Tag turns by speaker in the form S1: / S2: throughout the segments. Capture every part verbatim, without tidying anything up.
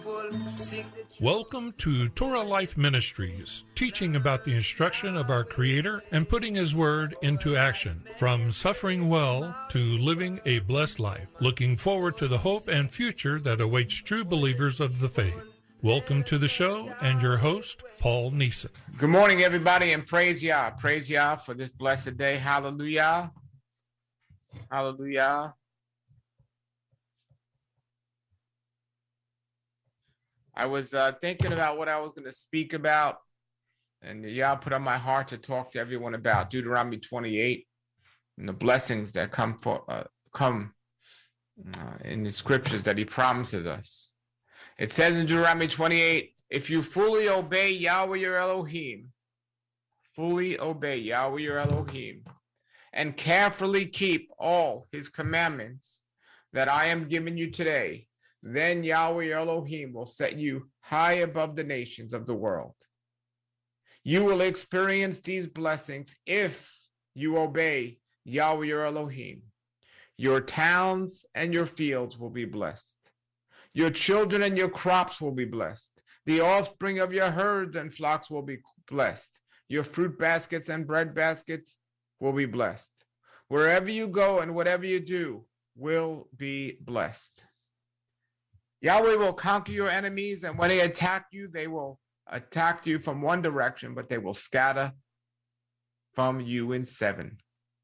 S1: Welcome to Torah Life Ministries, teaching about the instruction of our Creator and putting His Word into action, from suffering well to living a blessed life, looking forward to the hope and future that awaits true believers of the faith. Welcome to the show and your host, Paul Neeson.
S2: Good morning, everybody, and praise Yah. Praise Yah for this blessed day. Hallelujah. Hallelujah. I was uh, thinking about what I was going to speak about, and Yah put on my heart to talk to everyone about Deuteronomy twenty-eight and the blessings that come for uh, come uh, in the scriptures that He promises us. It says in Deuteronomy twenty-eight, if you fully obey Yahweh your Elohim, fully obey Yahweh your Elohim, and carefully keep all His commandments that I am giving you today, then Yahweh your Elohim will set you high above the nations of the world. You will experience these blessings if you obey Yahweh your Elohim. Your towns and your fields will be blessed. Your children and your crops will be blessed. The offspring of your herds and flocks will be blessed. Your fruit baskets and bread baskets will be blessed. Wherever you go and whatever you do will be blessed. Yahweh will conquer your enemies, and when they attack you, they will attack you from one direction, but they will scatter from you in seven.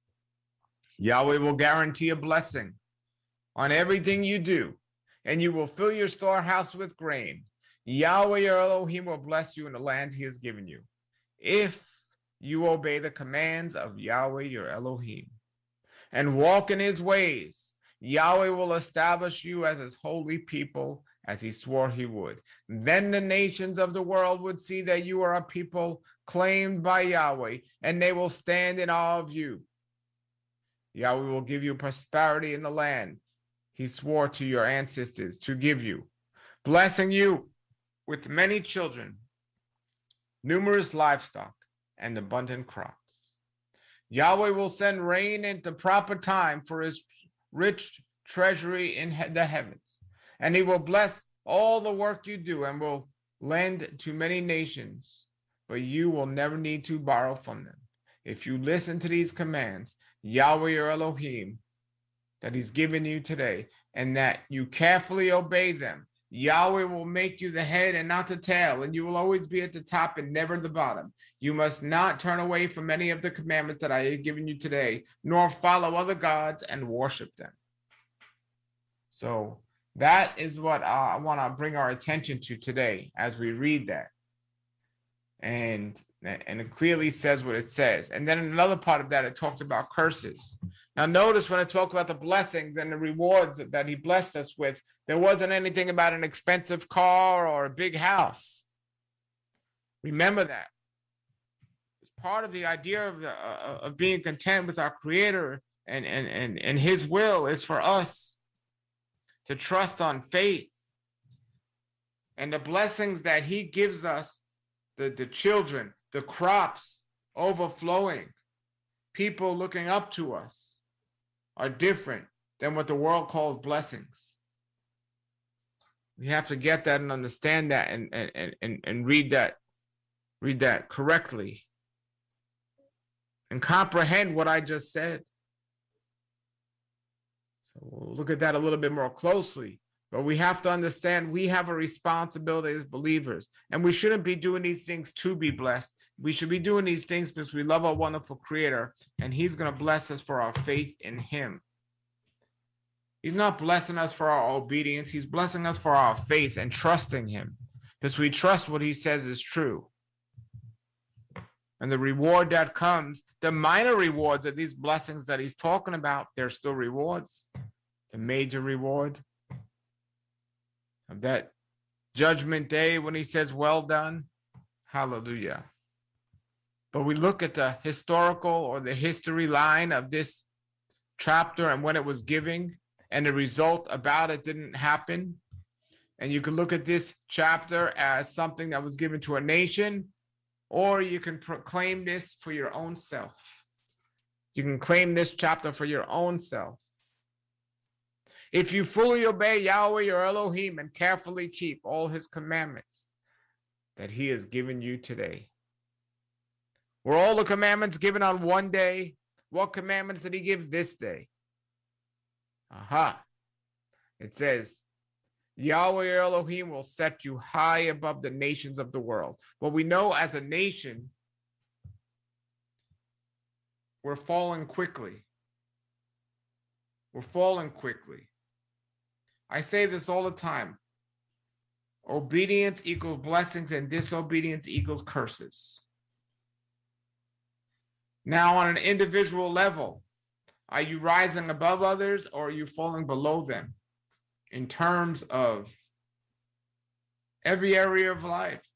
S2: Yahweh will guarantee a blessing on everything you do, and you will fill your storehouse with grain. Yahweh your Elohim will bless you in the land He has given you, if you obey the commands of Yahweh your Elohim and walk in His ways. Yahweh will establish you as His holy people, as He swore He would. Then the nations of the world would see that you are a people claimed by Yahweh, and they will stand in awe of you. Yahweh will give you prosperity in the land He swore to your ancestors to give you, blessing you with many children, numerous livestock, and abundant crops. Yahweh will send rain at the proper time for His rich treasury in the heavens, and He will bless all the work you do and will lend to many nations, but you will never need to borrow from them. If you listen to these commands, Yahweh your Elohim, that He's given you today, and that you carefully obey them, Yahweh will make you the head and not the tail, and you will always be at the top and never the bottom. You must not turn away from any of the commandments that I have given you today, nor follow other gods and worship them. So that is what I want to bring our attention to today as we read that. And, and it clearly says what it says. And then in another part of that, it talks about curses. Now, notice when I talk about the blessings and the rewards that He blessed us with, there wasn't anything about an expensive car or a big house. Remember that. It's part of the idea of, the, uh, of being content with our Creator and, and, and, and His will is for us to trust on faith and the blessings that He gives us, the, the children, the crops overflowing, people looking up to us, are different than what the world calls blessings. We have to get that and understand that and, and, and, and read that, read that correctly and comprehend what I just said. So we'll look at that a little bit more closely. But we have to understand we have a responsibility as believers, and we shouldn't be doing these things to be blessed. We should be doing these things because we love our wonderful Creator, and He's going to bless us for our faith in Him. He's not blessing us for our obedience. He's blessing us for our faith and trusting Him, because we trust what He says is true. And the reward that comes, the minor rewards of these blessings that He's talking about, they're still rewards. The major reward of that judgment day when He says, well done, hallelujah. But we look at the historical or the history line of this chapter and when it was giving, and the result about it didn't happen. And you can look at this chapter as something that was given to a nation, or you can proclaim this for your own self. You can claim this chapter for your own self. If you fully obey Yahweh your Elohim and carefully keep all his commandments that he has given you today. Were all the commandments given on one day? What commandments did he give this day? Aha. It says, Yahweh your Elohim will set you high above the nations of the world. Well, we know as a nation, we're falling quickly. We're falling quickly. I say this all the time. Obedience equals blessings and disobedience equals curses. Now, on an individual level, are you rising above others or are you falling below them in terms of every area of life?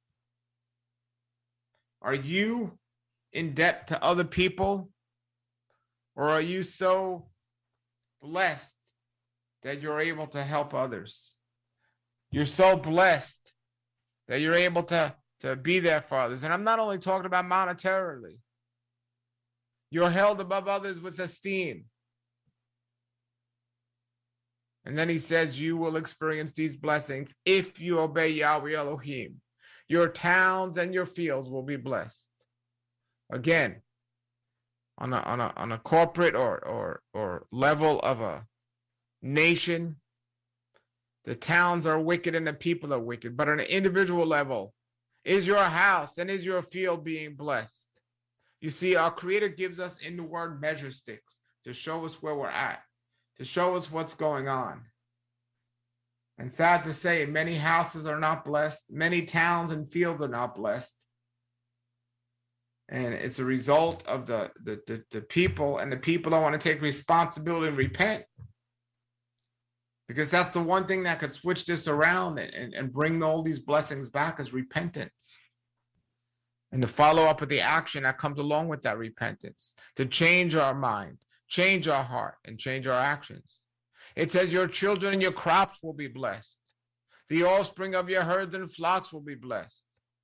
S2: Are you in debt to other people, or are you so blessed that you're able to help others? You're so blessed that you're able to, to be there for others. And I'm not only talking about monetarily. You're held above others with esteem. And then he says, you will experience these blessings if you obey Yahweh Elohim. Your towns and your fields will be blessed. Again, on a, on a, on a corporate or, or, or level of a nation, the towns are wicked and the people are wicked. But on an individual level, is your house and is your field being blessed? You see, our Creator gives us in the word measure sticks to show us where we're at, to show us what's going on. And sad to say, many houses are not blessed. Many towns and fields are not blessed. And it's a result of the, the, the, the people, and the people don't want to take responsibility and repent. Because that's the one thing that could switch this around and, and, and bring all these blessings back is repentance. And the follow-up of the action that comes along with that repentance, to change our mind, change our heart, and change our actions. It says your children and your crops will be blessed. The offspring of your herds and flocks will be blessed.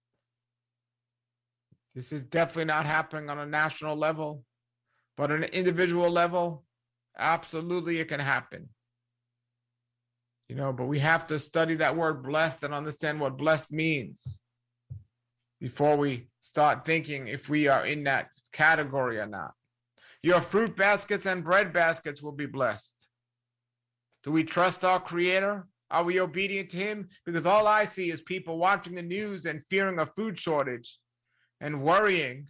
S2: This is definitely not happening on a national level, but on an individual level, absolutely it can happen. You know, but we have to study that word blessed and understand what blessed means before we start thinking if we are in that category or not. Your fruit baskets and bread baskets will be blessed. Do we trust our Creator? Are we obedient to him? Because all I see is people watching the news and fearing a food shortage and worrying.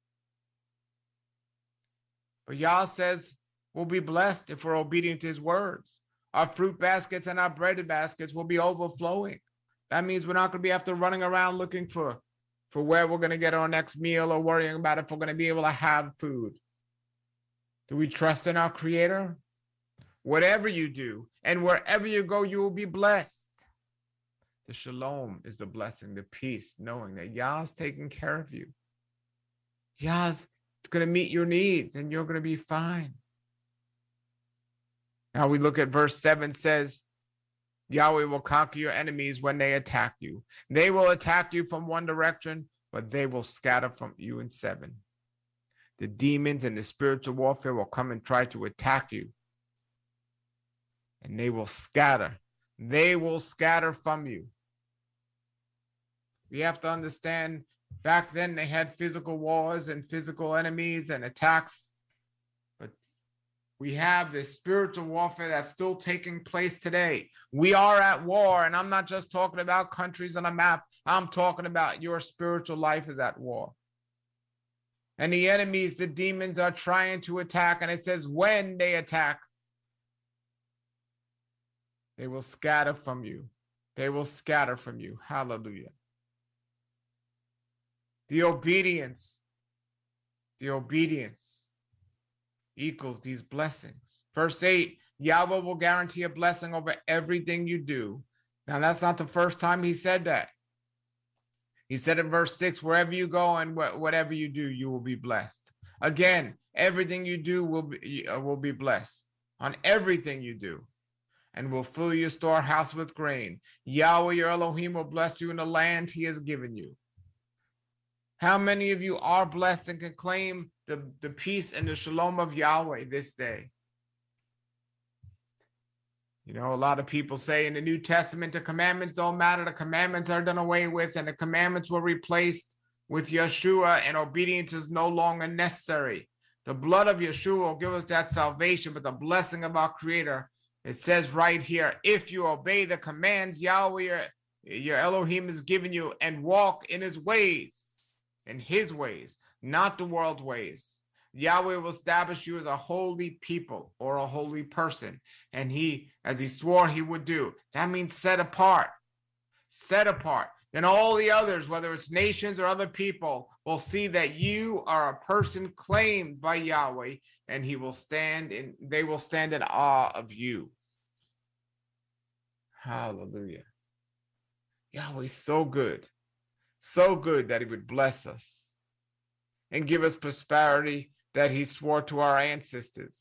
S2: But Yah says we'll be blessed if we're obedient to his words. Our fruit baskets and our bread baskets will be overflowing. That means we're not going to be after running around looking for, for where we're going to get our next meal or worrying about if we're going to be able to have food. Do we trust in our Creator? Whatever you do and wherever you go, you will be blessed. The shalom is the blessing, the peace, knowing that Yah's taking care of you. Yah's going to meet your needs and you're going to be fine. Now we look at verse seven says, Yahweh will conquer your enemies when they attack you. They will attack you from one direction, but they will scatter from you in seven. The demons and the spiritual warfare will come and try to attack you. And they will scatter. They will scatter from you. We have to understand, back then they had physical wars and physical enemies and attacks. But we have this spiritual warfare that's still taking place today. We are at war, and I'm not just talking about countries on a map. I'm talking about your spiritual life is at war. And the enemies, the demons, are trying to attack. And it says when they attack, they will scatter from you. They will scatter from you. Hallelujah. The obedience, the obedience equals these blessings. Verse eight, Yahweh will guarantee a blessing over everything you do. Now, that's not the first time he said that. He said in verse six, wherever you go and wh- whatever you do, you will be blessed. Again, everything you do will be, uh, will be blessed on everything you do, and will fill your storehouse with grain. Yahweh, your Elohim, will bless you in the land he has given you. How many of you are blessed and can claim the, the peace and the shalom of Yahweh this day? You know, a lot of people say in the New Testament, the commandments don't matter. The commandments are done away with, and the commandments were replaced with Yeshua, and obedience is no longer necessary. The blood of Yeshua will give us that salvation, but the blessing of our Creator, it says right here, if you obey the commands Yahweh, your, your Elohim is giving you, and walk in his ways, in his ways, not the world's ways. Yahweh will establish you as a holy people or a holy person. And he, as he swore he would do, that means set apart, set apart. Then all the others, whether it's nations or other people, will see that you are a person claimed by Yahweh, and he will stand in, they will stand in awe of you. Hallelujah. Yahweh's so good, so good that he would bless us and give us prosperity that he swore to our ancestors,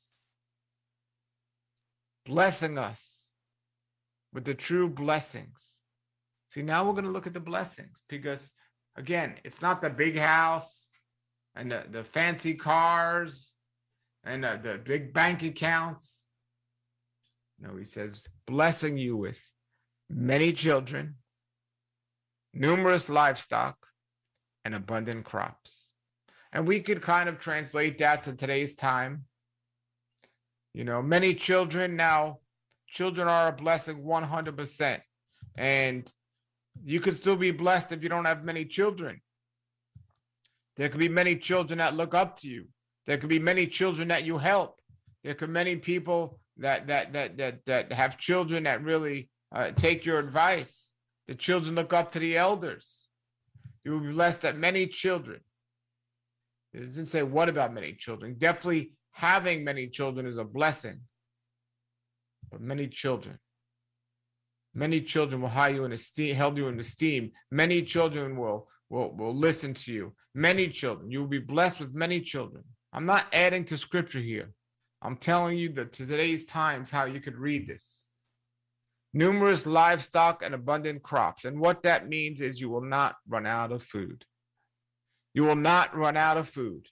S2: blessing us with the true blessings. See, now we're going to look at the blessings because, again, it's not the big house and the, the fancy cars and the, the big bank accounts. No, he says, blessing you with many children, numerous livestock, and abundant crops. And we could kind of translate that to today's time. You know, many children now, children are a blessing one hundred percent. And you could still be blessed if you don't have many children. There could be many children that look up to you. There could be many children that you help. There could be many people that that that that that have children that really uh, take your advice. The children look up to the elders. You will be blessed that many children. It doesn't say what about many children. Definitely having many children is a blessing. But many children. Many children will hide you in esteem, held you in esteem. Many children will, will, will listen to you. Many children. You will be blessed with many children. I'm not adding to scripture here. I'm telling you that to today's times how you could read this. Numerous livestock and abundant crops. And what that means is you will not run out of food. You will not run out of food.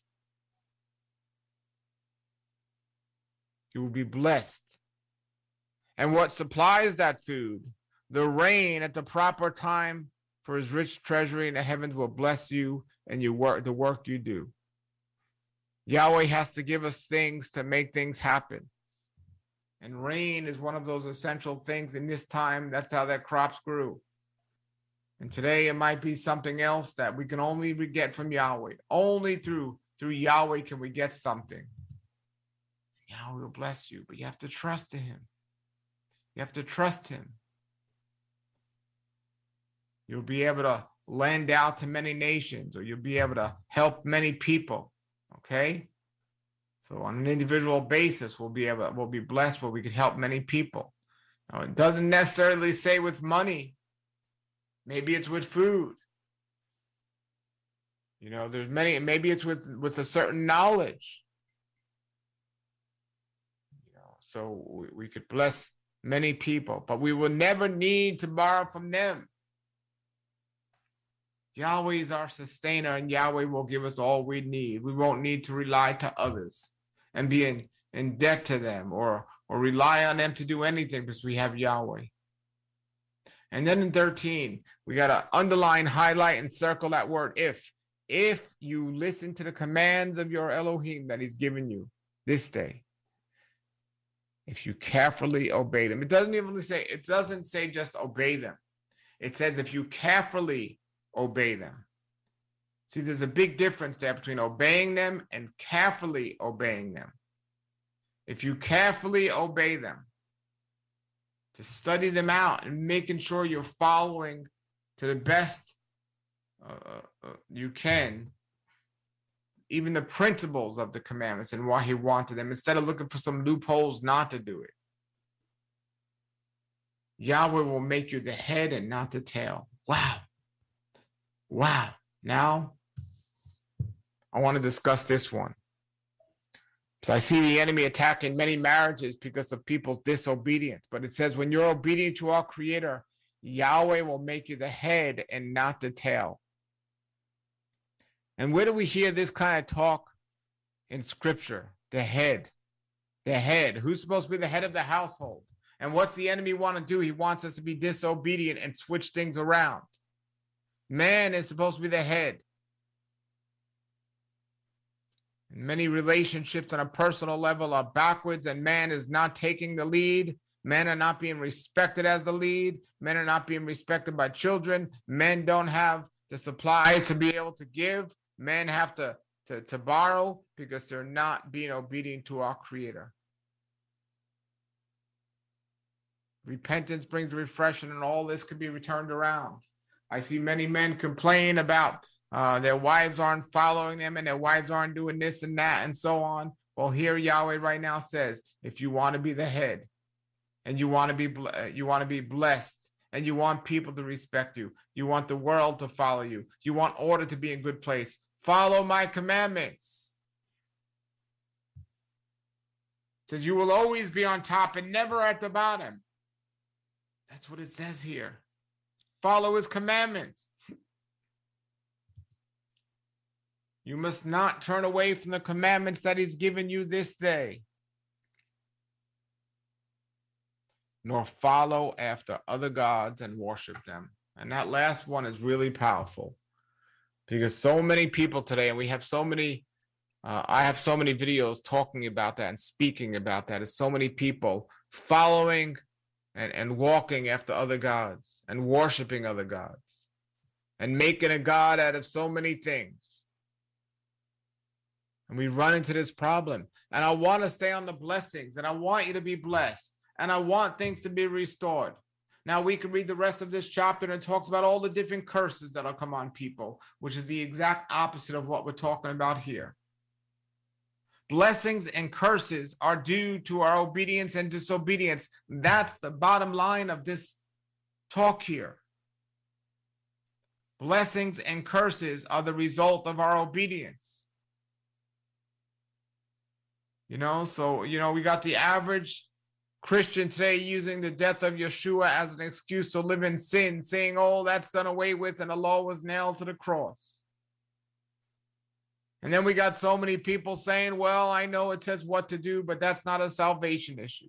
S2: You will be blessed. And what supplies that food? The rain at the proper time for his rich treasury in the heavens will bless you and you work the work you do. Yahweh has to give us things to make things happen. And rain is one of those essential things in this time. That's how that crops grew. And today it might be something else that we can only get from Yahweh. Only through, through Yahweh can we get something. Yahweh will bless you, but you have to trust in him. You have to trust him. You'll be able to lend out to many nations, or you'll be able to help many people. Okay? So on an individual basis, we'll be able, we'll be blessed where we could help many people. Now, it doesn't necessarily say with money. Maybe it's with food. You know, there's many, maybe it's with, with a certain knowledge. You know, so we, we could bless many people, but we will never need to borrow from them. Yahweh is our sustainer, and Yahweh will give us all we need. We won't need to rely to others and be in, in debt to them or, or rely on them to do anything because we have Yahweh. And then in thirteen, we got to underline, highlight, and circle that word if. If you listen to the commands of your Elohim that he's given you this day. If you carefully obey them. It doesn't even say, it doesn't say just obey them. It says if you carefully obey them. See, there's a big difference there between obeying them and carefully obeying them. If you carefully obey them, to study them out and making sure you're following to the best uh, uh, you can, even the principles of the commandments and why he wanted them, instead of looking for some loopholes not to do it. Yahweh will make you the head and not the tail. Wow. Wow. Now, I want to discuss this one. So I see the enemy attacking many marriages because of people's disobedience. But it says when you're obedient to our Creator, Yahweh will make you the head and not the tail. And where do we hear this kind of talk in Scripture? The head. The head. Who's supposed to be the head of the household? And what's the enemy want to do? He wants us to be disobedient and switch things around. Man is supposed to be the head. Many relationships on a personal level are backwards, and man is not taking the lead. Men are not being respected as the lead. Men are not being respected by children. Men don't have the supplies to be able to give. Men have to, to, to borrow because they're not being obedient to our Creator. Repentance brings refreshing, and all this could be returned around. I see many men complain about uh, their wives aren't following them and their wives aren't doing this and that and so on. Well, here Yahweh right now says, if you want to be the head and you want to be you want to be blessed and you want people to respect you, you want the world to follow you, you want order to be in good place, follow my commandments. It says you will always be on top and never at the bottom. That's what it says here. Follow his commandments. You must not turn away from the commandments that he's given you this day, nor follow after other gods and worship them. And that last one is really powerful because so many people today, and we have so many, uh, I have so many videos talking about that and speaking about that, is so many people following and, and walking after other gods and worshiping other gods and making a god out of so many things. And we run into this problem. And I want to stay on the blessings, and I want you to be blessed, and I want things to be restored. Now we can read the rest of this chapter, and it talks about all the different curses that'll come on people, which is the exact opposite of what we're talking about here. Blessings and curses are due to our obedience and disobedience. That's the bottom line of this talk here. Blessings and curses are the result of our obedience. You know, so, you know, we got the average Christian today using the death of Yeshua as an excuse to live in sin, saying, oh, that's done away with and the law was nailed to the cross. And then we got so many people saying, well, I know it says what to do, but that's not a salvation issue.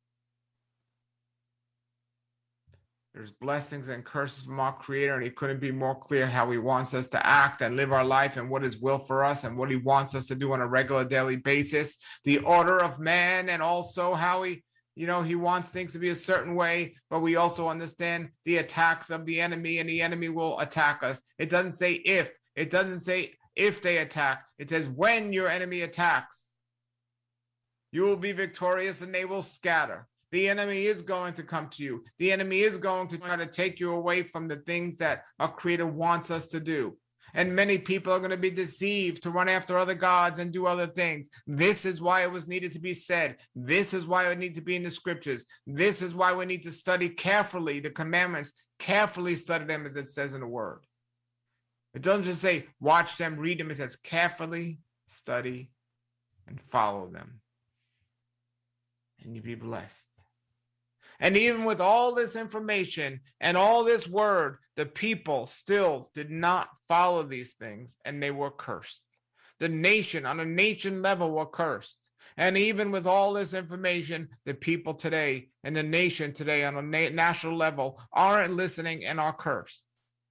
S2: There's blessings and curses from our Creator, and he couldn't be more clear how he wants us to act and live our life and what his will for us and what he wants us to do on a regular daily basis. The order of man, and also how he, you know, he wants things to be a certain way, but we also understand the attacks of the enemy, and the enemy will attack us. It doesn't say if, it doesn't say if they attack. It says when your enemy attacks, you will be victorious and they will scatter. The enemy is going to come to you. The enemy is going to try to take you away from the things that our Creator wants us to do. And many people are going to be deceived to run after other gods and do other things. This is why it was needed to be said. This is why it needs to be in the scriptures. This is why we need to study carefully the commandments, carefully study them as it says in the word. It doesn't just say watch them, read them. It says carefully study and follow them. And you be blessed. And even with all this information and all this word, the people still did not follow these things, and they were cursed. The nation, on a nation level, were cursed. And even with all this information, the people today and the nation today on a na- national level aren't listening and are cursed.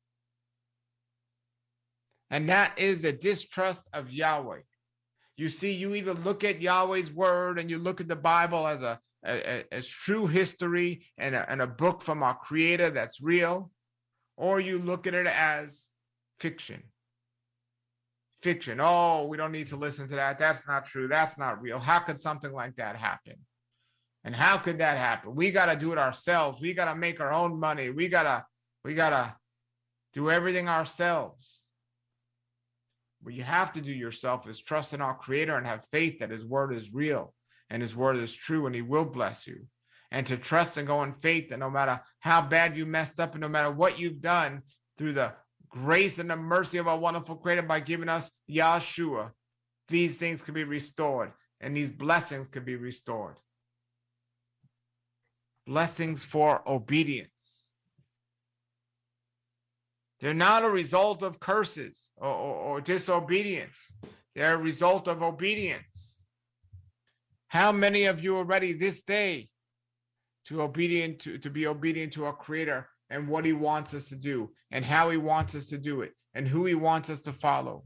S2: And that is a distrust of Yahweh. You see, you either look at Yahweh's word and you look at the Bible as a as true history and a, and a book from our Creator that's real, or you look at it as fiction. Fiction. Oh, we don't need to listen to that. That's not true. That's not real. How could something like that happen? And how could that happen? We got to do it ourselves. We got to make our own money. We got to we got to do everything ourselves. What you have to do yourself is trust in our Creator and have faith that his word is real. And his word is true, and he will bless you. And to trust and go in faith that no matter how bad you messed up and no matter what you've done, through the grace and the mercy of our wonderful Creator by giving us Yahshua, these things can be restored and these blessings can be restored. Blessings for obedience. They're not a result of curses or, or, or disobedience. They're a result of obedience. How many of you are ready this day to obedient to, to be obedient to our Creator and what he wants us to do and how he wants us to do it and who he wants us to follow.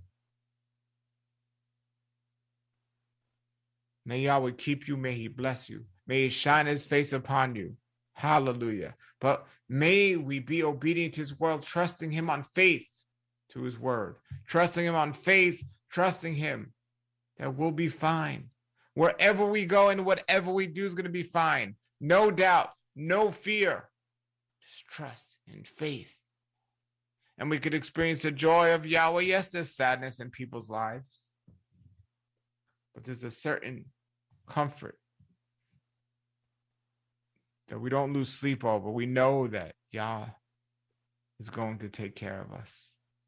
S2: May Yahweh keep you. May he bless you. May he shine his face upon you. Hallelujah. But may we be obedient to his word, trusting him on faith to his word, trusting him on faith, trusting him that we'll be fine. Wherever we go and whatever we do is going to be fine. No doubt, no fear, just trust and faith. And we could experience the joy of Yahweh. Yes, there's sadness in people's lives, but there's a certain comfort that we don't lose sleep over. We know that Yah is going to take care of us.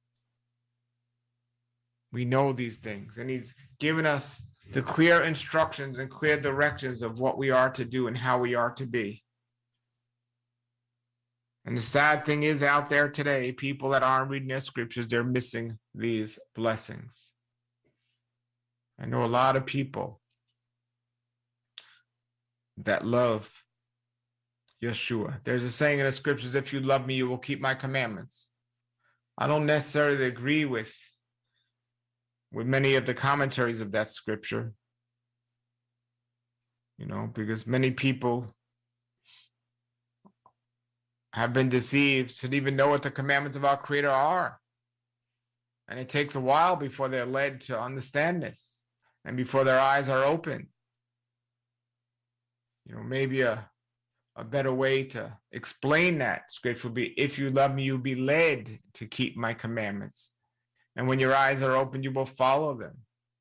S2: We know these things, and he's given us the clear instructions and clear directions of what we are to do and how we are to be. And the sad thing is, out there today, people that aren't reading their scriptures, they're missing these blessings. I know a lot of people that love Yeshua. There's a saying in the scriptures, if you love me, you will keep my commandments. I don't necessarily agree with, with many of the commentaries of that scripture, you know, because many people have been deceived to even know what the commandments of our Creator are. And it takes a while before they're led to understand this and before their eyes are open. You know, maybe a, a better way to explain that scripture would be, if you love me, you'll be led to keep my commandments. And when your eyes are open, you will follow them.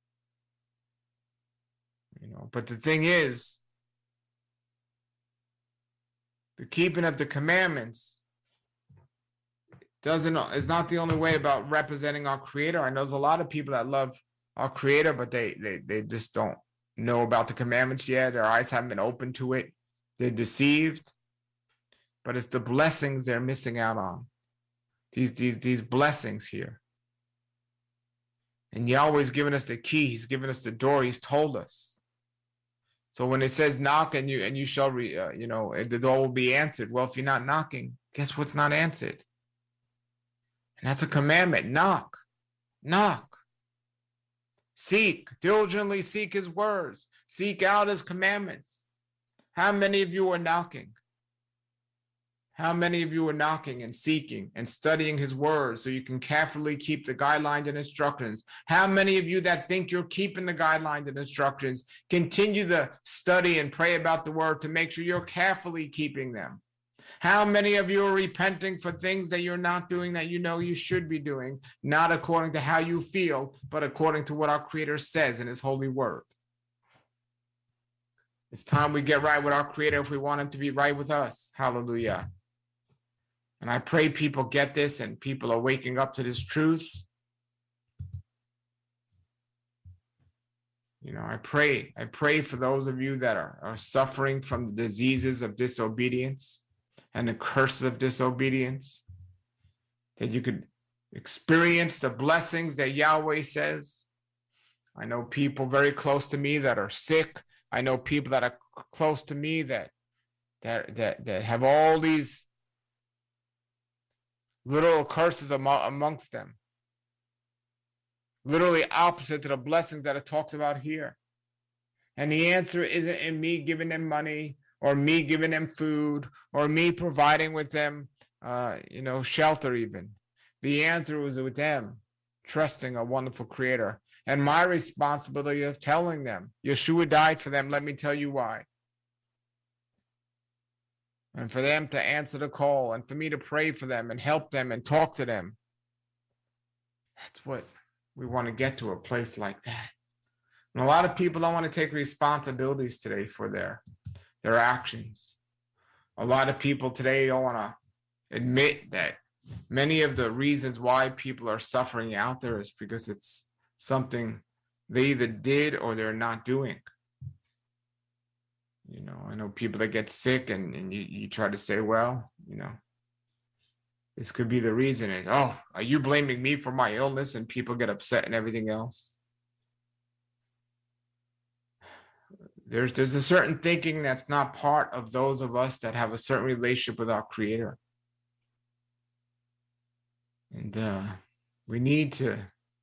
S2: You know, but the thing is, the keeping of the commandments doesn't is not the only way about representing our Creator. I know there's a lot of people that love our Creator, but they they they just don't know about the commandments yet. Their eyes haven't been open to it. They're deceived. But it's the blessings they're missing out on. These these these blessings here. And Yahweh's given us the key. He's given us the door. He's told us. So when it says knock and you and you shall, re, uh, you know, the door will be answered. Well, if you're not knocking, guess what's not answered? And that's a commandment. Knock, knock. Seek, diligently seek his words. Seek out his commandments. How many of you are knocking? How many of you are knocking and seeking and studying his words so you can carefully keep the guidelines and instructions? How many of you that think you're keeping the guidelines and instructions continue to study and pray about the word to make sure you're carefully keeping them? How many of you are repenting for things that you're not doing that you know you should be doing, not according to how you feel, but according to what our Creator says in his holy word? It's time we get right with our Creator if we want him to be right with us. Hallelujah. And I pray people get this and people are waking up to this truth. You know, I pray, I pray for those of you that are, are suffering from the diseases of disobedience and the curses of disobedience, that you could experience the blessings that Yahweh says. I know people very close to me that are sick. I know people that are close to me that that that, that have all these literal curses amongst them. Literally opposite to the blessings that it talks about here. And the answer isn't in me giving them money or me giving them food or me providing with them, uh, you know, shelter even. The answer is with them trusting a wonderful Creator. And my responsibility of telling them, Yeshua died for them. Let me tell you why. And for them to answer the call and for me to pray for them and help them and talk to them. That's what we want to get to, a place like that. And a lot of people don't want to take responsibilities today for their, their actions. A lot of people today don't want to admit that many of the reasons why people are suffering out there is because it's something they either did or they're not doing. You know, I know people that get sick and, and you, you try to say, well, you know, this could be the reason. Is, oh, are you blaming me for my illness? And people get upset and everything else. There's, there's a certain thinking that's not part of those of us that have a certain relationship with our Creator. And uh, we need to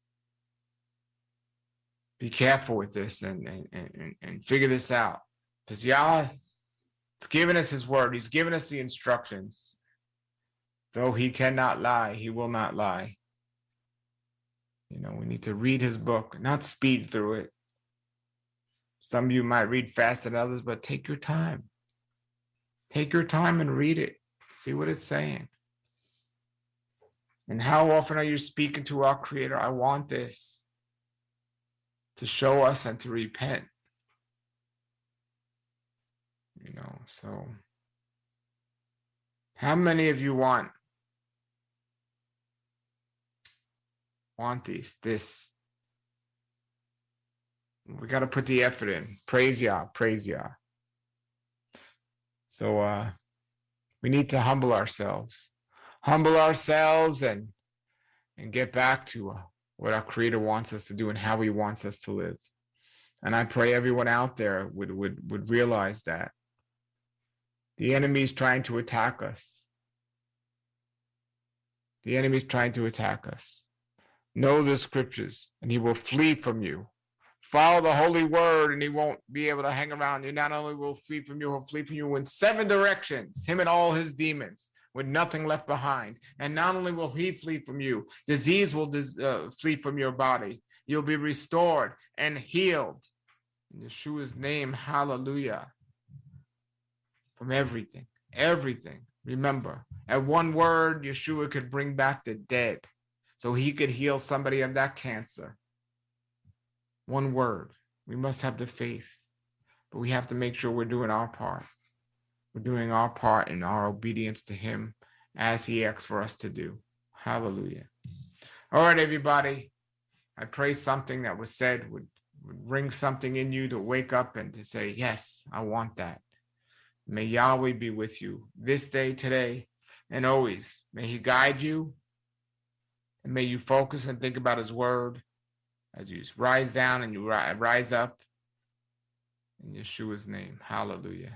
S2: be careful with this and, and, and, and figure this out. Because Yah has given us his word. He's given us the instructions. Though he cannot lie, he will not lie. You know, we need to read his book, not speed through it. Some of you might read faster than others, but take your time. Take your time and read it. See what it's saying. And how often are you speaking to our Creator? I want this to show us and to repent. You know, so how many of you want want these this? We got to put the effort in. Praise Yah, praise Yah. So uh, we need to humble ourselves, humble ourselves, and and get back to uh, what our Creator wants us to do and how He wants us to live. And I pray everyone out there would would would realize that the enemy is trying to attack us. The enemy is trying to attack us. Know the scriptures, and he will flee from you. Follow the holy word, and he won't be able to hang around you. Not only will flee from you, he'll flee from you in seven directions, him and all his demons, with nothing left behind. And not only will he flee from you, disease will uh, flee from your body. You'll be restored and healed. In Yeshua's name, hallelujah. From everything, everything. Remember, at one word, Yeshua could bring back the dead. So he could heal somebody of that cancer. One word. We must have the faith. But we have to make sure we're doing our part. We're doing our part in our obedience to him as he asks for us to do. Hallelujah. All right, everybody. I pray something that was said would, would bring something in you to wake up and to say, yes, I want that. May Yahweh be with you this day, today, and always. May he guide you. And may you focus and think about his word as you rise down and you rise up in Yeshua's name. Hallelujah.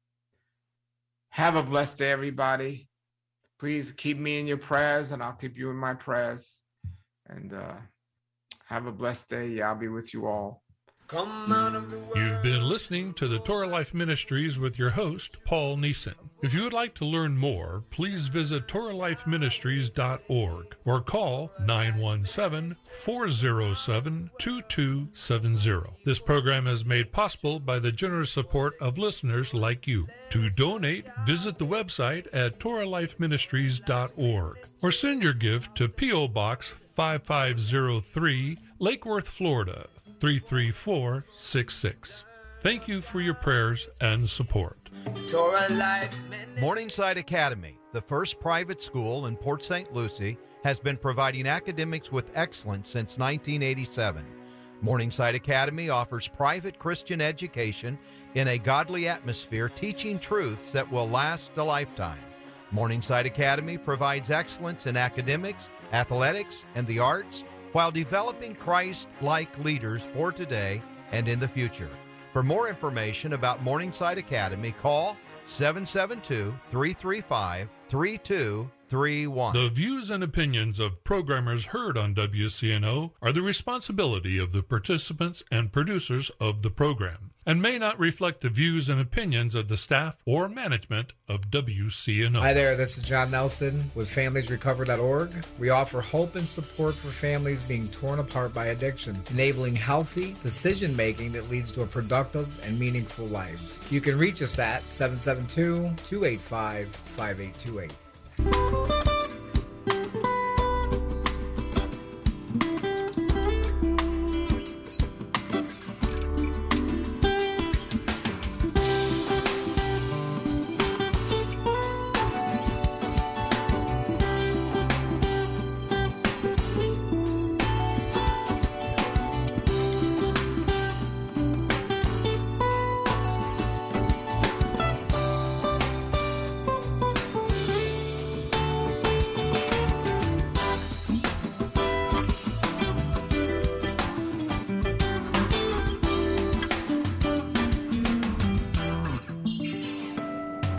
S2: Have a blessed day, everybody. Please keep me in your prayers, and I'll keep you in my prayers. And uh, have a blessed day. Yeah, I'll be with you all.
S3: Come out of the world.
S1: You've been listening to the Torah Life Ministries with your host, Paul Neeson. If you would like to learn more, please visit Torah Life Ministries dot org or call nine one seven, four zero seven, two two seven zero. This program is made possible by the generous support of listeners like you. To donate, visit the website at Torah Life Ministries dot org or send your gift to P O Box five five zero three, Lake Worth, Florida, three three four six six. Thank you for your prayers and support.
S3: Torah Life
S4: Morningside Academy, the first private school in Port Saint Lucie, has been providing academics with excellence since nineteen eighty-seven. Morningside Academy offers private Christian education in a godly atmosphere, teaching truths that will last a lifetime. Morningside Academy provides excellence in academics, athletics, and the arts, while developing Christ-like leaders for today and in the future. For more information about Morningside Academy, call seven seven two, three three five, three two three one.
S1: The views and opinions of programmers heard on W C N O are the responsibility of the participants and producers of the program, and may not reflect the views and opinions of the staff or management of W C N O.
S5: Hi there, this is John Nelson with families recover dot org. We offer hope and support for families being torn apart by addiction, enabling healthy decision-making that leads to a productive and meaningful lives. You can reach us at seven seven two, two eight five, five eight two eight.